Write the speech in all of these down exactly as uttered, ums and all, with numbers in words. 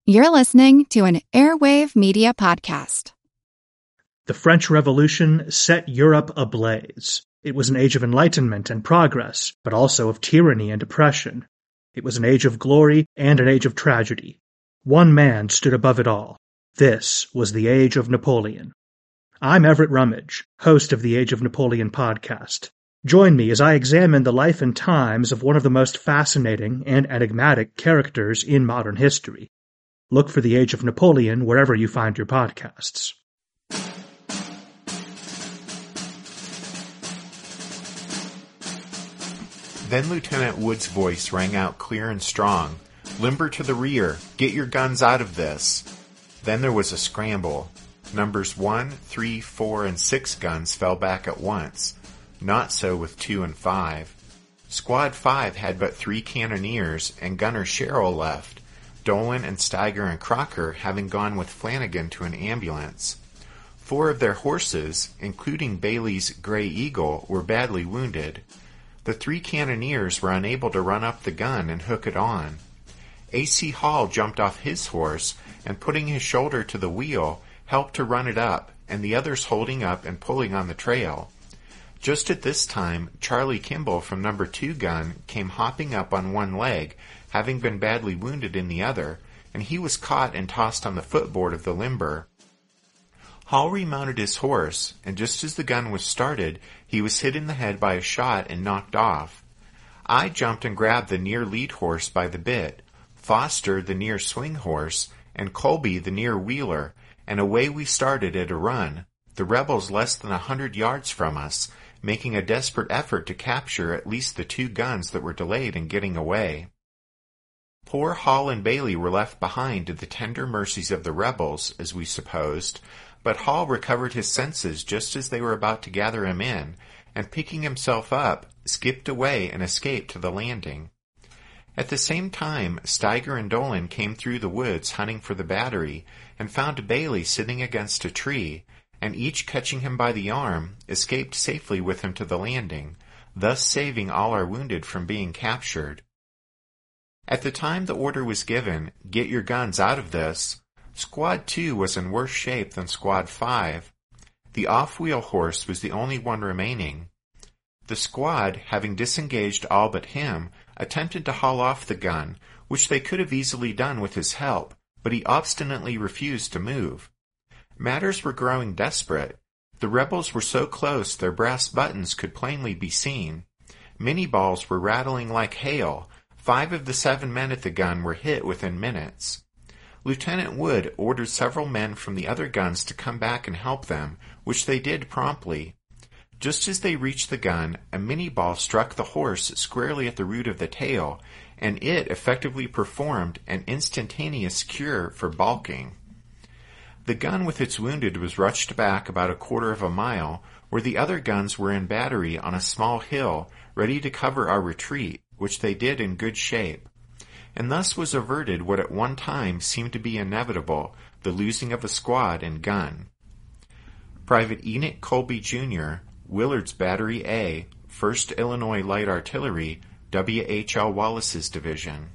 You're listening to an Airwave Media Podcast. The French Revolution set Europe ablaze. It was an age of enlightenment and progress, but also of tyranny and oppression. It was an age of glory and an age of tragedy. One man stood above it all. This was the Age of Napoleon. I'm Everett Rummage, host of the Age of Napoleon podcast. Join me as I examine the life and times of one of the most fascinating and enigmatic characters in modern history. Look for the Age of Napoleon wherever you find your podcasts. Then Lieutenant Wood's voice rang out clear and strong. "Limber to the rear. Get your guns out of this." Then there was a scramble. Numbers one, three, four, and six guns fell back at once. Not so with two and five. Squad five had but three cannoneers, and Gunner Sherrill left, Dolan and Steiger and Crocker having gone with Flanagan to an ambulance. Four of their horses, including Bailey's Grey Eagle, were badly wounded. The three cannoneers were unable to run up the gun and hook it on. A C Hall jumped off his horse and, putting his shoulder to the wheel, helped to run it up, and the others holding up and pulling on the trail. Just at this time, Charlie Kimball from number two gun came hopping up on one leg, having been badly wounded in the other, and he was caught and tossed on the footboard of the limber. Hall remounted his horse, and just as the gun was started, he was hit in the head by a shot and knocked off. I jumped and grabbed the near lead horse by the bit, Foster the near swing horse, and Colby the near wheeler, and away we started at a run, the rebels less than a hundred yards from us, making a desperate effort to capture at least the two guns that were delayed in getting away. Poor Hall and Bailey were left behind to the tender mercies of the rebels, as we supposed, but Hall recovered his senses just as they were about to gather him in, and picking himself up, skipped away and escaped to the landing. At the same time, Steiger and Dolan came through the woods hunting for the battery, and found Bailey sitting against a tree, and each catching him by the arm, escaped safely with him to the landing, thus saving all our wounded from being captured. At the time the order was given, "Get your guns out of this," Squad two was in worse shape than Squad five. The off-wheel horse was the only one remaining. The squad, having disengaged all but him, attempted to haul off the gun, which they could have easily done with his help, but he obstinately refused to move. Matters were growing desperate. The rebels were so close their brass buttons could plainly be seen. Minnie balls were rattling like hail. Five of the seven men at the gun were hit within minutes. Lieutenant Wood ordered several men from the other guns to come back and help them, which they did promptly. Just as they reached the gun, a Minnie ball struck the horse squarely at the root of the tail, and it effectively performed an instantaneous cure for balking. The gun with its wounded was rushed back about a quarter of a mile, where the other guns were in battery on a small hill, ready to cover our retreat, which they did in good shape. And thus was averted what at one time seemed to be inevitable, the losing of a squad and gun. Private Enoch Colby Junior, Willard's Battery A, first Illinois Light Artillery, W H L Wallace's division.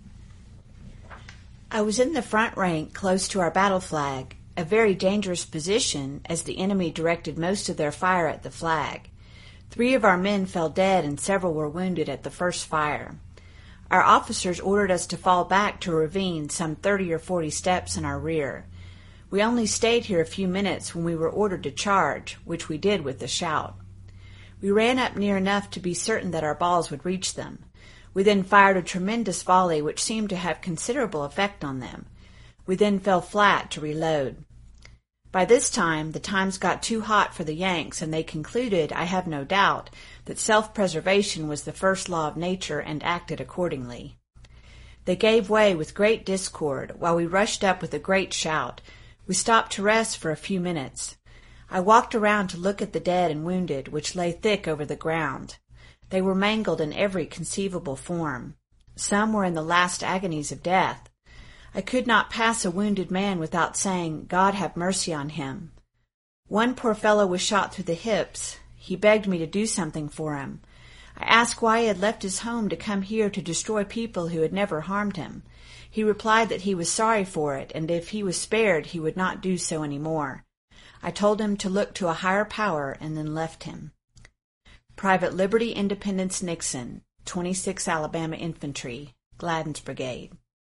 I was in the front rank close to our battle flag, a very dangerous position as the enemy directed most of their fire at the flag. Three of our men fell dead and several were wounded at the first fire. Our officers ordered us to fall back to a ravine some thirty or forty steps in our rear. We only stayed here a few minutes when we were ordered to charge, which we did with a shout. We ran up near enough to be certain that our balls would reach them. We then fired a tremendous volley which seemed to have considerable effect on them. We then fell flat to reload. By this time, the times got too hot for the Yanks, and they concluded, I have no doubt, that self-preservation was the first law of nature and acted accordingly. They gave way with great discord, while we rushed up with a great shout. We stopped to rest for a few minutes. I walked around to look at the dead and wounded, which lay thick over the ground. They were mangled in every conceivable form. Some were in the last agonies of death. I could not pass a wounded man without saying, God have mercy on him. One poor fellow was shot through the hips. He begged me to do something for him. I asked why he had left his home to come here to destroy people who had never harmed him. He replied that he was sorry for it, and if he was spared, he would not do so any more. I told him to look to a higher power and then left him. Private Liberty Independence Nixon, twenty-sixth Alabama Infantry, Gladden's Brigade.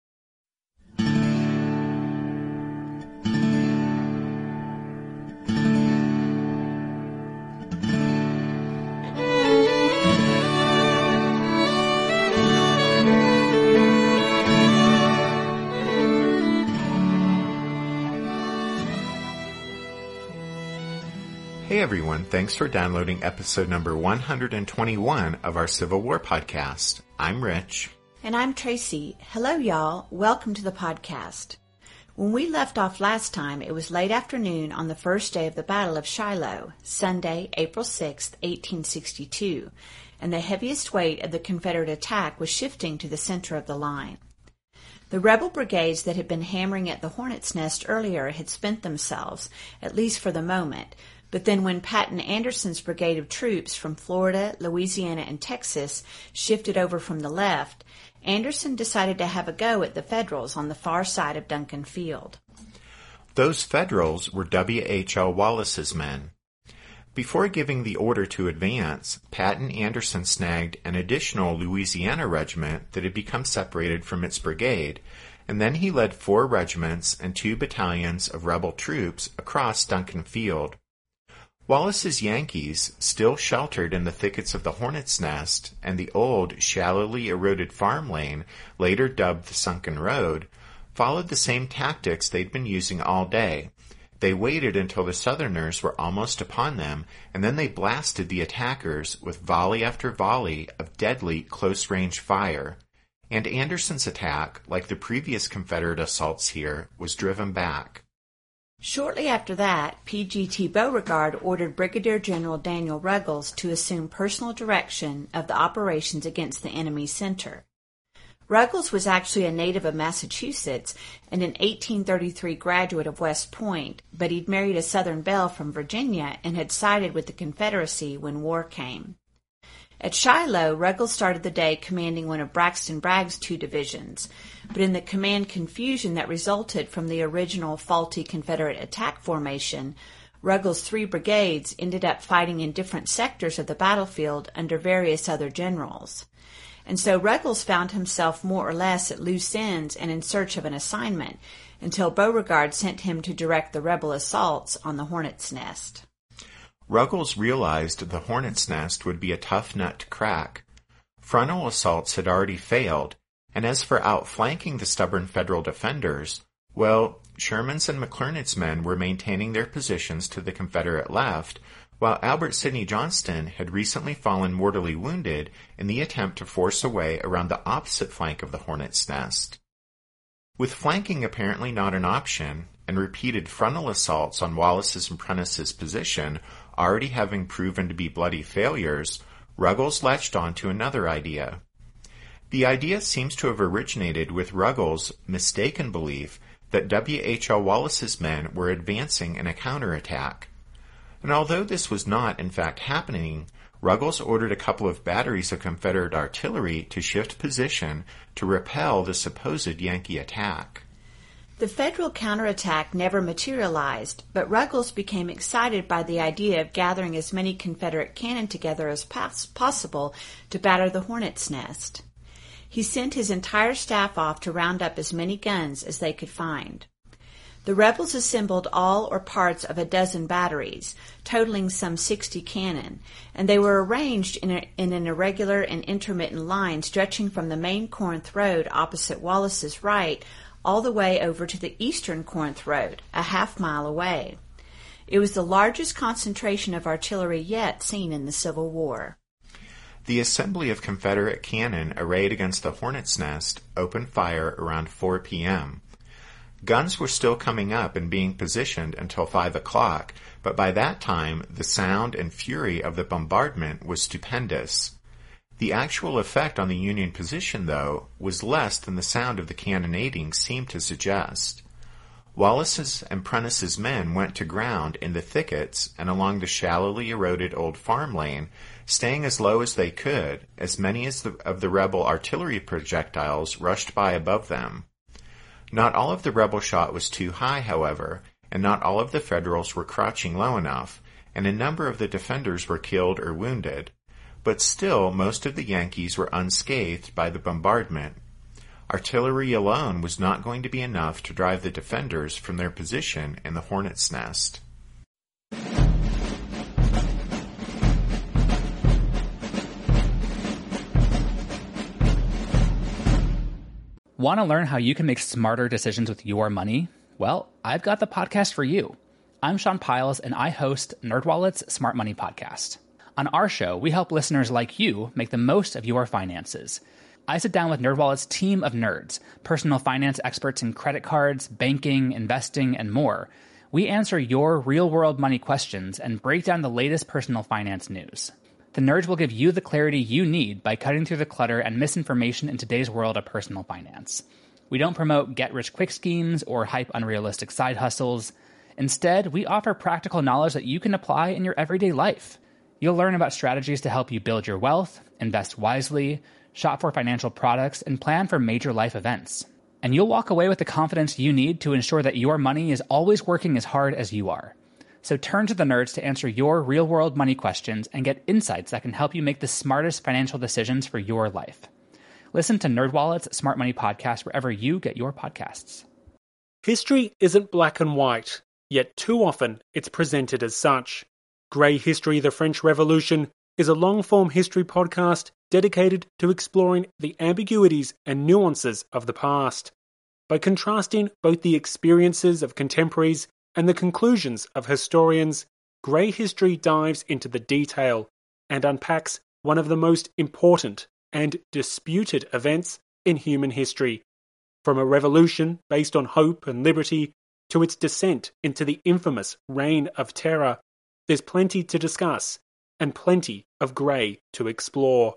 Hey everyone, thanks for downloading episode number one hundred twenty-one of our Civil War podcast. I'm Rich. And I'm Tracy. Hello y'all, welcome to the podcast. When we left off last time, it was late afternoon on the first day of the Battle of Shiloh, Sunday, April sixth, eighteen sixty-two, and the heaviest weight of the Confederate attack was shifting to the center of the line. The rebel brigades that had been hammering at the Hornet's Nest earlier had spent themselves, at least for the moment. But then when Patton Anderson's brigade of troops from Florida, Louisiana, and Texas shifted over from the left, Anderson decided to have a go at the Federals on the far side of Duncan Field. Those Federals were W H L Wallace's men. Before giving the order to advance, Patton Anderson snagged an additional Louisiana regiment that had become separated from its brigade, and then he led four regiments and two battalions of rebel troops across Duncan Field. Wallace's Yankees, still sheltered in the thickets of the Hornet's Nest and the old, shallowly eroded farm lane, later dubbed the Sunken Road, followed the same tactics they'd been using all day. They waited until the Southerners were almost upon them, and then they blasted the attackers with volley after volley of deadly close-range fire. And Anderson's attack, like the previous Confederate assaults here, was driven back. Shortly after that, P G T Beauregard ordered Brigadier General Daniel Ruggles to assume personal direction of the operations against the enemy's center. Ruggles was actually a native of Massachusetts and an eighteen thirty-three graduate of West Point, but he'd married a Southern belle from Virginia and had sided with the Confederacy when war came. At Shiloh, Ruggles started the day commanding one of Braxton Bragg's two divisions, but in the command confusion that resulted from the original faulty Confederate attack formation, Ruggles' three brigades ended up fighting in different sectors of the battlefield under various other generals. And so Ruggles found himself more or less at loose ends and in search of an assignment, until Beauregard sent him to direct the rebel assaults on the Hornet's Nest. Ruggles realized the Hornet's Nest would be a tough nut to crack. Frontal assaults had already failed, and as for outflanking the stubborn Federal defenders, well, Sherman's and McClernand's men were maintaining their positions to the Confederate left, while Albert Sidney Johnston had recently fallen mortally wounded in the attempt to force a way around the opposite flank of the Hornet's Nest. With flanking apparently not an option, and repeated frontal assaults on Wallace's and Prentice's position already having proven to be bloody failures, Ruggles latched on to another idea. The idea seems to have originated with Ruggles' mistaken belief that W H L Wallace's men were advancing in a counterattack. And although this was not, in fact, happening, Ruggles ordered a couple of batteries of Confederate artillery to shift position to repel the supposed Yankee attack. The Federal counterattack never materialized, but Ruggles became excited by the idea of gathering as many Confederate cannon together as pos- possible to batter the Hornet's Nest. He sent his entire staff off to round up as many guns as they could find. The rebels assembled all or parts of a dozen batteries, totaling some sixty cannon, and they were arranged in, a, in an irregular and intermittent line stretching from the main Corinth Road opposite Wallace's right all the way over to the eastern Corinth Road, a half mile away. It was the largest concentration of artillery yet seen in the Civil War. The assembly of Confederate cannon arrayed against the Hornet's Nest opened fire around four p.m. Guns were still coming up and being positioned until five o'clock, but by that time the sound and fury of the bombardment was stupendous. The actual effect on the Union position, though, was less than the sound of the cannonading seemed to suggest. Wallace's and Prentice's men went to ground in the thickets and along the shallowly eroded old farm lane, staying as low as they could, as many as the, of the rebel artillery projectiles rushed by above them. Not all of the rebel shot was too high, however, and not all of the Federals were crouching low enough, and a number of the defenders were killed or wounded. But still, most of the Yankees were unscathed by the bombardment. Artillery alone was not going to be enough to drive the defenders from their position in the Hornet's Nest. Want to learn how you can make smarter decisions with your money? Well, I've got the podcast for you. I'm Sean Piles, and I host NerdWallet's Smart Money Podcast. On our show, we help listeners like you make the most of your finances. I sit down with NerdWallet's team of nerds, personal finance experts in credit cards, banking, investing, and more. We answer your real-world money questions and break down the latest personal finance news. The nerds will give you the clarity you need by cutting through the clutter and misinformation in today's world of personal finance. We don't promote get-rich-quick schemes or hype unrealistic side hustles. Instead, we offer practical knowledge that you can apply in your everyday life. You'll learn about strategies to help you build your wealth, invest wisely, shop for financial products, and plan for major life events. And you'll walk away with the confidence you need to ensure that your money is always working as hard as you are. So turn to the nerds to answer your real-world money questions and get insights that can help you make the smartest financial decisions for your life. Listen to NerdWallet's Smart Money Podcast wherever you get your podcasts. History isn't black and white, yet too often it's presented as such. Grey History, the French Revolution is a long-form history podcast dedicated to exploring the ambiguities and nuances of the past. By contrasting both the experiences of contemporaries and the conclusions of historians, Grey History dives into the detail and unpacks one of the most important and disputed events in human history. From a revolution based on hope and liberty to its descent into the infamous Reign of Terror, there's plenty to discuss and plenty of grey to explore.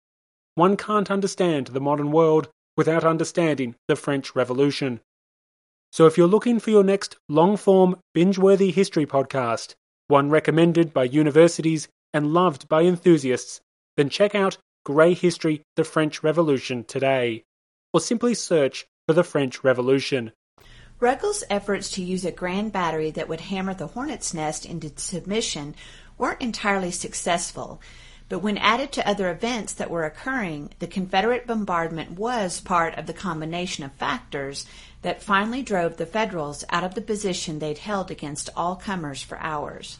One can't understand the modern world without understanding the French Revolution. So if you're looking for your next long-form, binge-worthy history podcast, one recommended by universities and loved by enthusiasts, then check out Grey History, the French Revolution today, or simply search for the French Revolution. Ruggles' efforts to use a grand battery that would hammer the Hornet's Nest into submission weren't entirely successful, but when added to other events that were occurring, the Confederate bombardment was part of the combination of factors that finally drove the Federals out of the position they'd held against all comers for hours.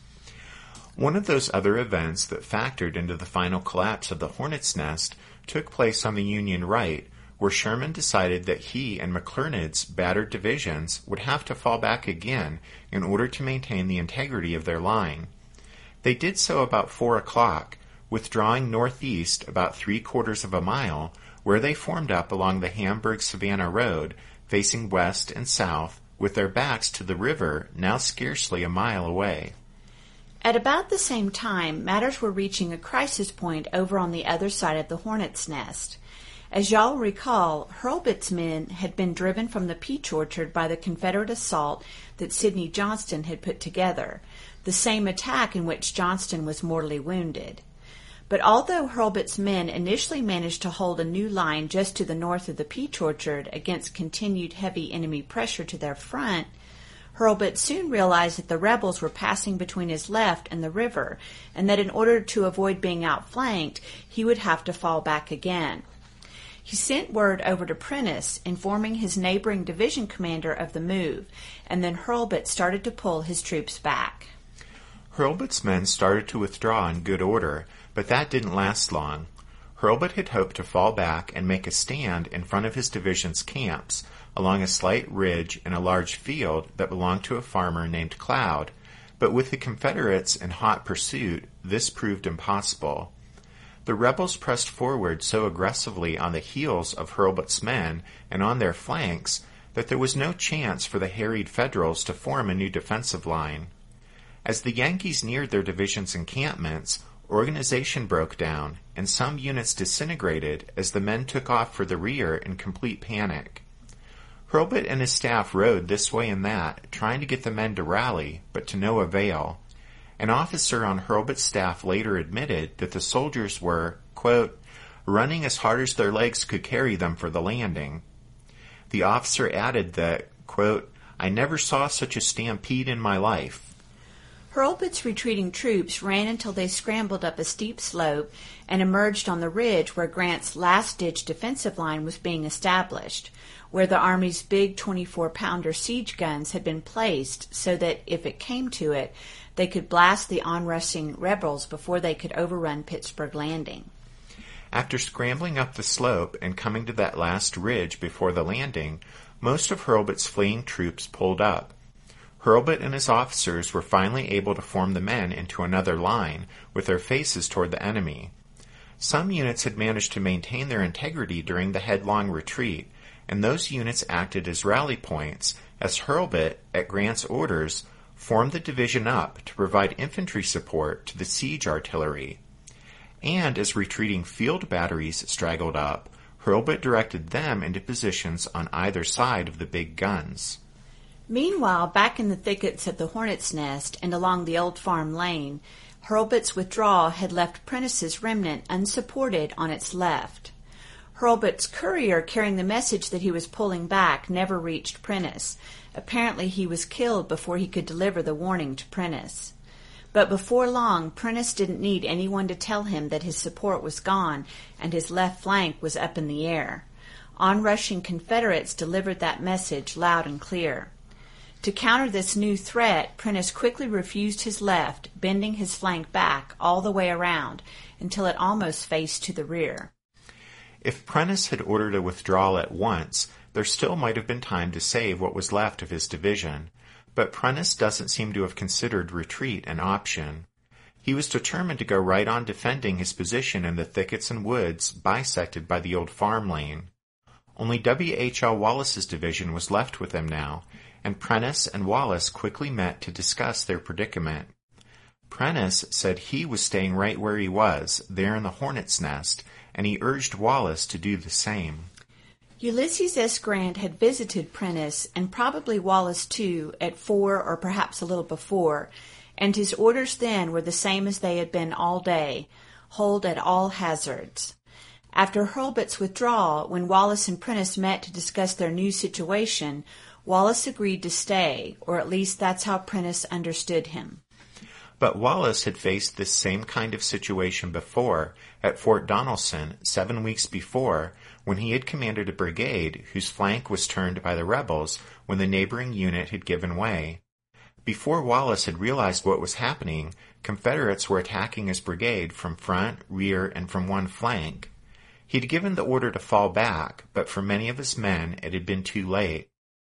One of those other events that factored into the final collapse of the Hornet's Nest took place on the Union right, where Sherman decided that he and McClernand's battered divisions would have to fall back again in order to maintain the integrity of their line. They did so about four o'clock, withdrawing northeast about three-quarters of a mile, where they formed up along the Hamburg-Savannah Road, facing west and south, with their backs to the river now scarcely a mile away. At about the same time, matters were reaching a crisis point over on the other side of the Hornet's Nest. As y'all recall, Hurlbut's men had been driven from the peach orchard by the Confederate assault that Sidney Johnston had put together, the same attack in which Johnston was mortally wounded. But although Hurlbut's men initially managed to hold a new line just to the north of the peach orchard against continued heavy enemy pressure to their front, Hurlbut soon realized that the rebels were passing between his left and the river, and that in order to avoid being outflanked, he would have to fall back again. He sent word over to Prentice, informing his neighboring division commander of the move, and then Hurlbut started to pull his troops back. Hurlbut's men started to withdraw in good order, but that didn't last long. Hurlbut had hoped to fall back and make a stand in front of his division's camps, along a slight ridge in a large field that belonged to a farmer named Cloud, but with the Confederates in hot pursuit, this proved impossible. The rebels pressed forward so aggressively on the heels of Hurlbut's men and on their flanks that there was no chance for the harried Federals to form a new defensive line. As the Yankees neared their division's encampments, organization broke down, and some units disintegrated as the men took off for the rear in complete panic. Hurlbut and his staff rode this way and that, trying to get the men to rally, but to no avail. An officer on Hurlbut's staff later admitted that the soldiers were, quote, running as hard as their legs could carry them for the landing. The officer added that, quote, I never saw such a stampede in my life. Hurlbut's retreating troops ran until they scrambled up a steep slope and emerged on the ridge where Grant's last-ditch defensive line was being established, where the Army's big twenty-four pounder siege guns had been placed so that, if it came to it, they could blast the onrushing rebels before they could overrun Pittsburgh Landing. After scrambling up the slope and coming to that last ridge before the landing, most of Hurlbut's fleeing troops pulled up. Hurlbut and his officers were finally able to form the men into another line, with their faces toward the enemy. Some units had managed to maintain their integrity during the headlong retreat, and those units acted as rally points as Hurlbut, at Grant's orders, formed the division up to provide infantry support to the siege artillery. And as retreating field batteries straggled up, Hurlbut directed them into positions on either side of the big guns. Meanwhile, back in the thickets of the Hornet's Nest and along the Old Farm Lane, Hurlbut's withdrawal had left Prentice's remnant unsupported on its left. Hurlbut's courier carrying the message that he was pulling back never reached Prentice. Apparently he was killed before he could deliver the warning to Prentice. But before long, Prentice didn't need anyone to tell him that his support was gone and his left flank was up in the air. Onrushing Confederates delivered that message loud and clear. To counter this new threat, Prentice quickly refused his left, bending his flank back all the way around until it almost faced to the rear. If Prentice had ordered a withdrawal at once, there still might have been time to save what was left of his division. But Prentice doesn't seem to have considered retreat an option. He was determined to go right on defending his position in the thickets and woods bisected by the Old Farm Lane. Only W H L Wallace's division was left with him now, and Prentice and Wallace quickly met to discuss their predicament. Prentice said he was staying right where he was, there in the Hornet's Nest, and he urged Wallace to do the same. Ulysses S. Grant had visited Prentice, and probably Wallace too, at four or perhaps a little before, and his orders then were the same as they had been all day, hold at all hazards. After Hurlbut's withdrawal, when Wallace and Prentice met to discuss their new situation, Wallace agreed to stay, or at least that's how Prentice understood him. But Wallace had faced this same kind of situation before, at Fort Donelson, seven weeks before, when he had commanded a brigade whose flank was turned by the rebels when the neighboring unit had given way. Before Wallace had realized what was happening, Confederates were attacking his brigade from front, rear, and from one flank. He had given the order to fall back, but for many of his men it had been too late.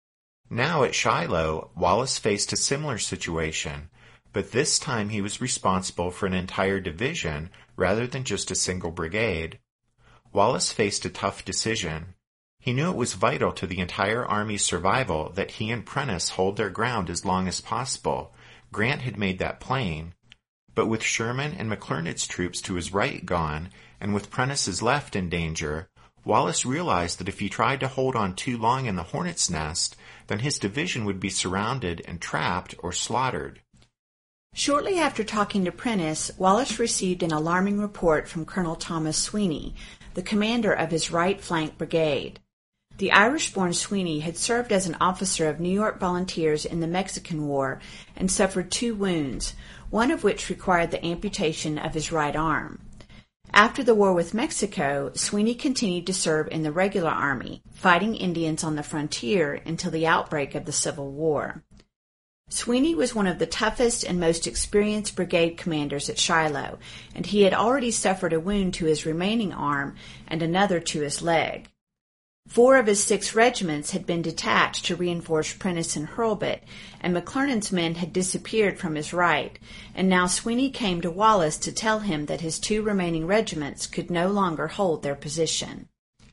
Now at Shiloh, Wallace faced a similar situation, but this time he was responsible for an entire division rather than just a single brigade. Wallace faced a tough decision. He knew it was vital to the entire Army's survival that he and Prentice hold their ground as long as possible. Grant had made that plain. But with Sherman and McClernand's troops to his right gone, and with Prentice's left in danger, Wallace realized that if he tried to hold on too long in the Hornet's Nest, then his division would be surrounded and trapped or slaughtered. Shortly after talking to Prentice, Wallace received an alarming report from Colonel Thomas Sweeney, the commander of his right flank brigade. The Irish-born Sweeney had served as an officer of New York Volunteers in the Mexican War and suffered two wounds, one of which required the amputation of his right arm. After the war with Mexico, Sweeney continued to serve in the regular army, fighting Indians on the frontier until the outbreak of the Civil War. Sweeney was one of the toughest and most experienced brigade commanders at Shiloh, and he had already suffered a wound to his remaining arm and another to his leg. Four of his six regiments had been detached to reinforce Prentice and Hurlbut, and McClernand's men had disappeared from his right, and now Sweeney came to Wallace to tell him that his two remaining regiments could no longer hold their position.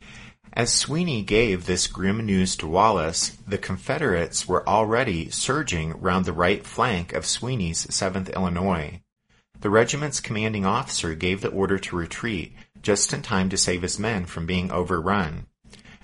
As Sweeney gave this grim news to Wallace, the Confederates were already surging round the right flank of Sweeney's seventh Illinois. The regiment's commanding officer gave the order to retreat, just in time to save his men from being overrun.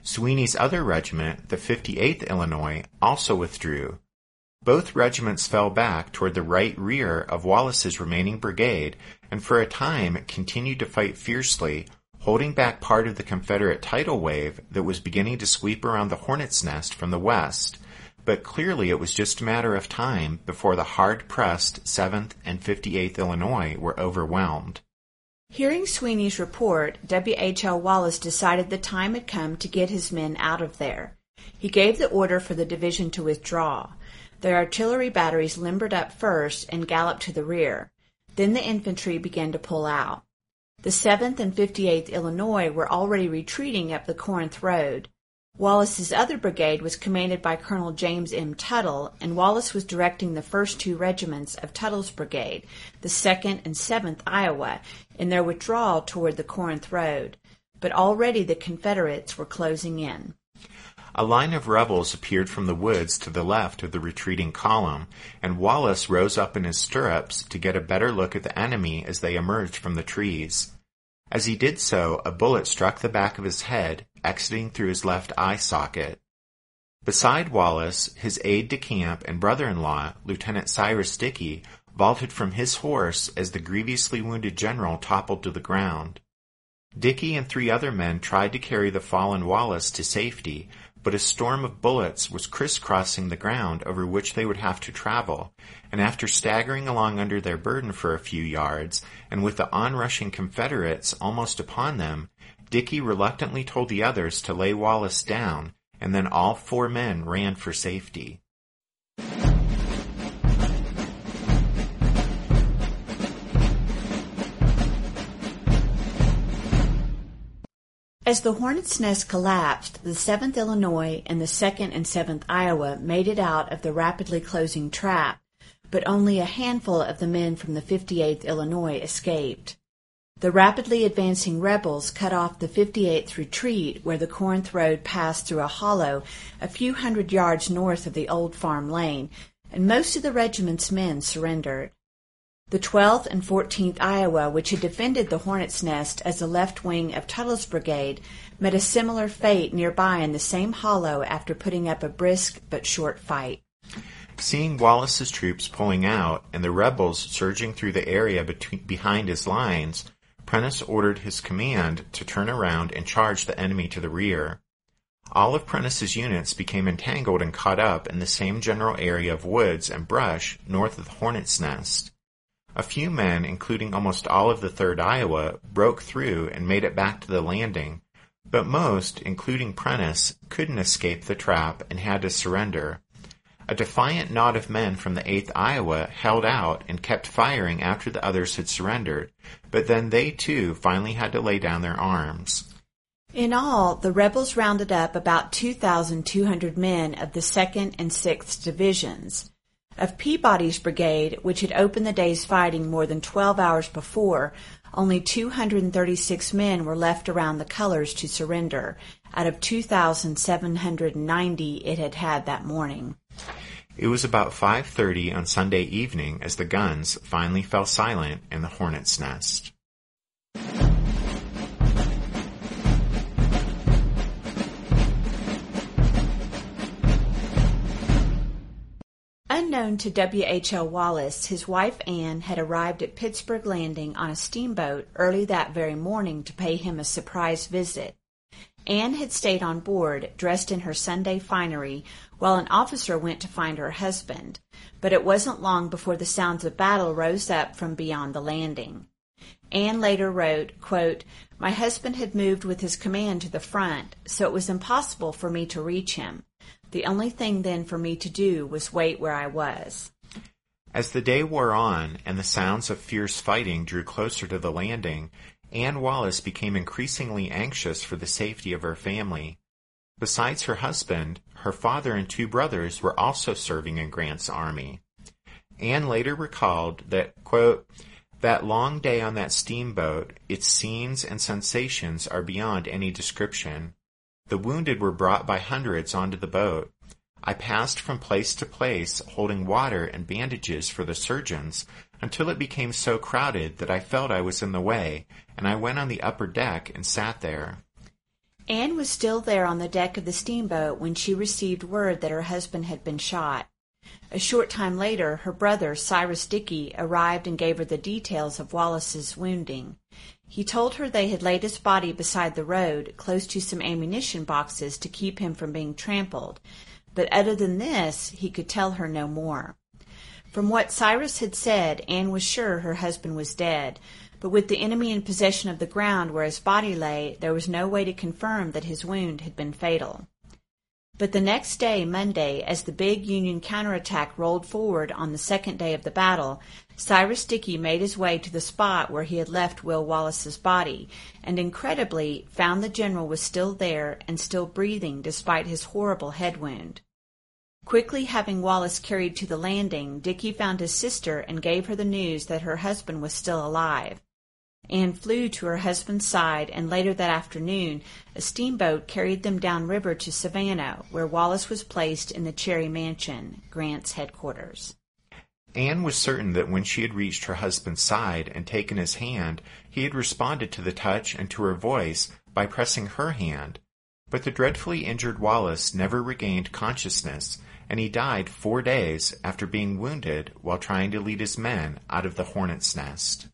Sweeney's other regiment, the fifty-eighth Illinois, also withdrew. Both regiments fell back toward the right rear of Wallace's remaining brigade and for a time continued to fight fiercely, holding back part of the Confederate tidal wave that was beginning to sweep around the Hornet's Nest from the west. But clearly it was just a matter of time before the hard-pressed seventh and fifty-eighth Illinois were overwhelmed. Hearing Sweeney's report, W H L Wallace decided the time had come to get his men out of there. He gave the order for the division to withdraw. The artillery batteries limbered up first and galloped to the rear. Then the infantry began to pull out. The seventh and fifty-eighth Illinois were already retreating up the Corinth Road. Wallace's other brigade was commanded by Colonel James M. Tuttle, and Wallace was directing the first two regiments of Tuttle's brigade, the second and seventh Iowa, in their withdrawal toward the Corinth Road. But already the Confederates were closing in. A line of rebels appeared from the woods to the left of the retreating column, and Wallace rose up in his stirrups to get a better look at the enemy as they emerged from the trees. As he did so, a bullet struck the back of his head, exiting through his left eye socket. Beside Wallace, his aide-de-camp and brother-in-law, Lieutenant Cyrus Dickey, vaulted from his horse as the grievously wounded general toppled to the ground. Dickey and three other men tried to carry the fallen Wallace to safety, but a storm of bullets was crisscrossing the ground over which they would have to travel, and after staggering along under their burden for a few yards, and with the onrushing Confederates almost upon them, Dickey reluctantly told the others to lay Wallace down, and then all four men ran for safety. As the Hornet's Nest collapsed, the seventh Illinois and the second and seventh Iowa made it out of the rapidly closing trap, but only a handful of the men from the fifty-eighth Illinois escaped. The rapidly advancing rebels cut off the fifty-eighth's retreat where the Corinth Road passed through a hollow a few hundred yards north of the old farm lane, and most of the regiment's men surrendered. The twelfth and fourteenth Iowa, which had defended the Hornet's Nest as the left wing of Tuttle's brigade, met a similar fate nearby in the same hollow after putting up a brisk but short fight. Seeing Wallace's troops pulling out and the rebels surging through the area between, behind his lines, Prentiss ordered his command to turn around and charge the enemy to the rear. All of Prentiss's units became entangled and caught up in the same general area of woods and brush north of the Hornet's Nest. A few men, including almost all of the third Iowa, broke through and made it back to the landing, but most, including Prentiss, couldn't escape the trap and had to surrender. A defiant knot of men from the eighth Iowa held out and kept firing after the others had surrendered, but then they too finally had to lay down their arms. In all, the rebels rounded up about two thousand two hundred men of the second and sixth Divisions. Of Peabody's brigade, which had opened the day's fighting more than twelve hours before, only two hundred thirty-six men were left around the colors to surrender, out of two thousand seven hundred ninety it had had that morning. It was about five thirty on Sunday evening as the guns finally fell silent in the Hornet's Nest. Unknown to W H L Wallace, his wife Anne had arrived at Pittsburgh Landing on a steamboat early that very morning to pay him a surprise visit. Anne had stayed on board, dressed in her Sunday finery, while an officer went to find her husband, but it wasn't long before the sounds of battle rose up from beyond the landing. Anne later wrote, quote, "My husband had moved with his command to the front, so it was impossible for me to reach him. The only thing then for me to do was wait where I was." As the day wore on and the sounds of fierce fighting drew closer to the landing, Anne Wallace became increasingly anxious for the safety of her family. Besides her husband, her father and two brothers were also serving in Grant's army. Anne later recalled that, quote, "That long day on that steamboat, its scenes and sensations are beyond any description. The wounded were brought by hundreds onto the boat. I passed from place to place holding water and bandages for the surgeons until it became so crowded that I felt I was in the way, and I went on the upper deck and sat there." Anne was still there on the deck of the steamboat when she received word that her husband had been shot. A short time later, her brother, Cyrus Dickey, arrived and gave her the details of Wallace's wounding. He told her they had laid his body beside the road, close to some ammunition boxes to keep him from being trampled, but other than this, he could tell her no more. From what Cyrus had said, Anne was sure her husband was dead, but with the enemy in possession of the ground where his body lay, there was no way to confirm that his wound had been fatal. But the next day, Monday, as the big Union counterattack rolled forward on the second day of the battle, Cyrus Dickey made his way to the spot where he had left Will Wallace's body, and incredibly found the general was still there and still breathing despite his horrible head wound. Quickly having Wallace carried to the landing, Dickey found his sister and gave her the news that her husband was still alive. Anne flew to her husband's side, and later that afternoon a steamboat carried them downriver to Savannah, where Wallace was placed in the Cherry Mansion, Grant's headquarters. Anne was certain that when she had reached her husband's side and taken his hand, he had responded to the touch and to her voice by pressing her hand. But the dreadfully injured Wallace never regained consciousness, and he died four days after being wounded while trying to lead his men out of the hornet's nest.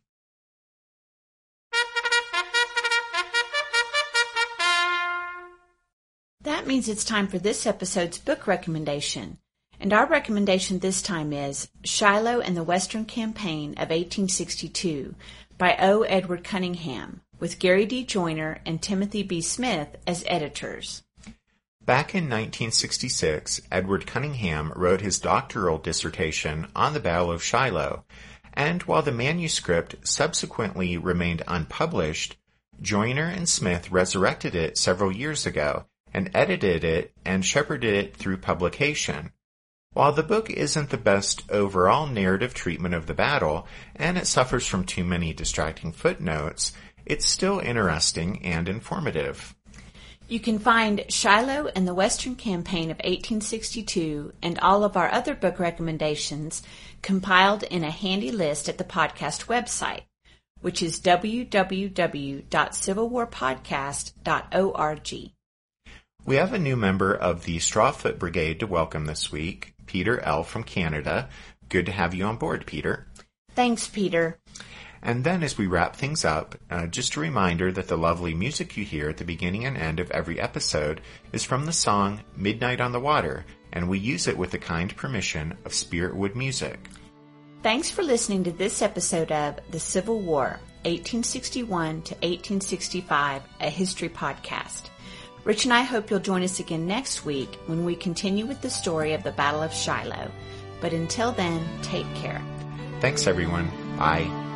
That means it's time for this episode's book recommendation. And our recommendation this time is Shiloh and the Western Campaign of eighteen sixty-two by O. Edward Cunningham, with Gary D. Joyner and Timothy B. Smith as editors. Back in nineteen sixty-six, Edward Cunningham wrote his doctoral dissertation on the Battle of Shiloh, and while the manuscript subsequently remained unpublished, Joyner and Smith resurrected it several years ago and edited it and shepherded it through publication. While the book isn't the best overall narrative treatment of the battle, and it suffers from too many distracting footnotes, it's still interesting and informative. You can find Shiloh and the Western Campaign of eighteen sixty-two and all of our other book recommendations compiled in a handy list at the podcast website, which is w w w dot civil war podcast dot org. We have a new member of the Strawfoot Brigade to welcome this week, Peter L. from Canada. Good to have you on board, Peter. Thanks, Peter. And then as we wrap things up, uh, just a reminder that the lovely music you hear at the beginning and end of every episode is from the song Midnight on the Water, and we use it with the kind permission of Spiritwood Music. Thanks for listening to this episode of The Civil War, eighteen sixty-one to eighteen sixty-five, a history podcast. Rich and I hope you'll join us again next week when we continue with the story of the Battle of Shiloh. But until then, take care. Thanks, everyone. Bye.